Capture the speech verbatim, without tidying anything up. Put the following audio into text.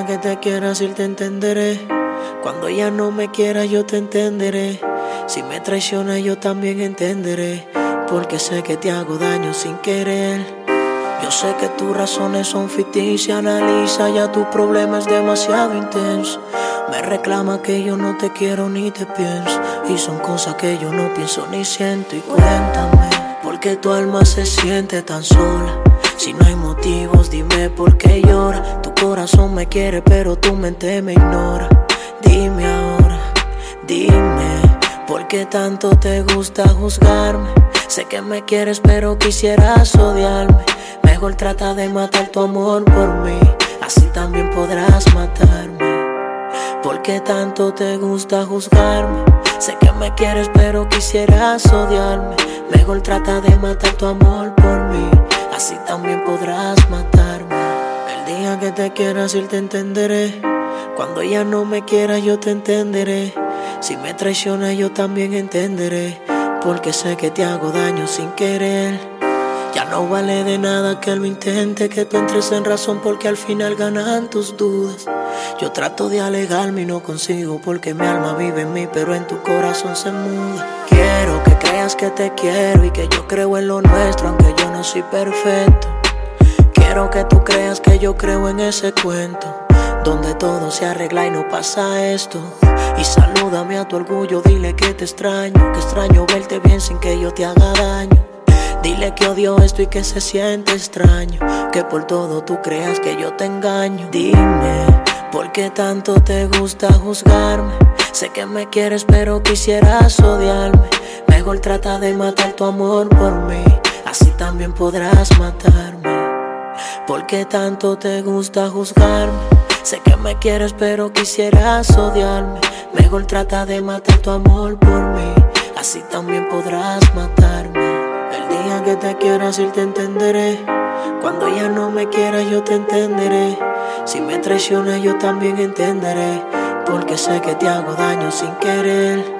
que te quieras ir te entenderé. Cuando ella no me quiera yo te entenderé. Si me traiciona yo también entenderé, porque sé que te hago daño sin querer. Yo sé que tus razones son ficticias, analiza ya tu problema es demasiado intenso. Me reclama que yo no te quiero ni te pienso, y son cosas que yo no pienso ni siento. Y cuéntame, ¿por qué tu alma se siente tan sola? Si no hay motivos, dime por qué llora. Tu corazón me quiere pero tu mente me ignora. Dime ahora, dime, ¿por qué tanto te gusta juzgarme? Sé que me quieres pero quisieras odiarme. Mejor trata de matar tu amor por mí, así también podrás matarme. ¿Por qué tanto te gusta juzgarme? Sé que me quieres pero quisieras odiarme. Mejor trata de matar tu amor por mí, así también podrás matarme. El día que te quieras ir te entenderé. Cuando ella no me quiera yo te entenderé. Si me traiciona yo también entenderé, porque sé que te hago daño sin querer. Ya no vale de nada que lo intente, que tú entres en razón porque al final ganan tus dudas. Yo trato de alejarme y no consigo, porque mi alma vive en mí pero en tu corazón se muda. Quiero que creas que te quiero y que yo creo en lo nuestro, aunque yo no soy perfecto. Quiero que tú creas que yo creo en ese cuento donde todo se arregla y no pasa esto. Y salúdame a tu orgullo, dile que te extraño, que extraño verte bien sin que yo te haga daño. Dile que odio esto y que se siente extraño, que por todo tú creas que yo te engaño. Dime, ¿por qué tanto te gusta juzgarme? Sé que me quieres pero quisieras odiarme. Mejor trata de matar tu amor por mí, así también podrás matarme. ¿Por qué tanto te gusta juzgarme? Sé que me quieres pero quisieras odiarme. Mejor trata de matar tu amor por mí, así también podrás matarme. El día que te quieras ir te entenderé. Cuando ella no me quiera yo te entenderé. Si me traiciona yo también entenderé, porque sé que te hago daño sin querer.